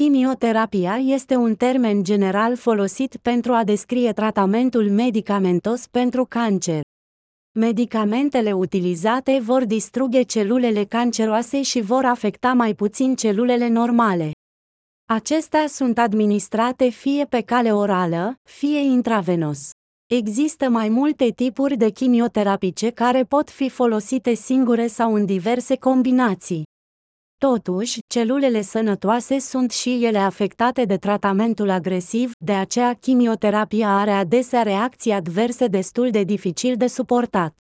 Chimioterapia este un termen general folosit pentru a descrie tratamentul medicamentos pentru cancer. Medicamentele utilizate vor distruge celulele canceroase și vor afecta mai puțin celulele normale. Acestea sunt administrate fie pe cale orală, fie intravenos. Există mai multe tipuri de chimioterapice care pot fi folosite singure sau în diverse combinații. Totuși, celulele sănătoase sunt și ele afectate de tratamentul agresiv, de aceea chimioterapia are adesea reacții adverse destul de dificil de suportat.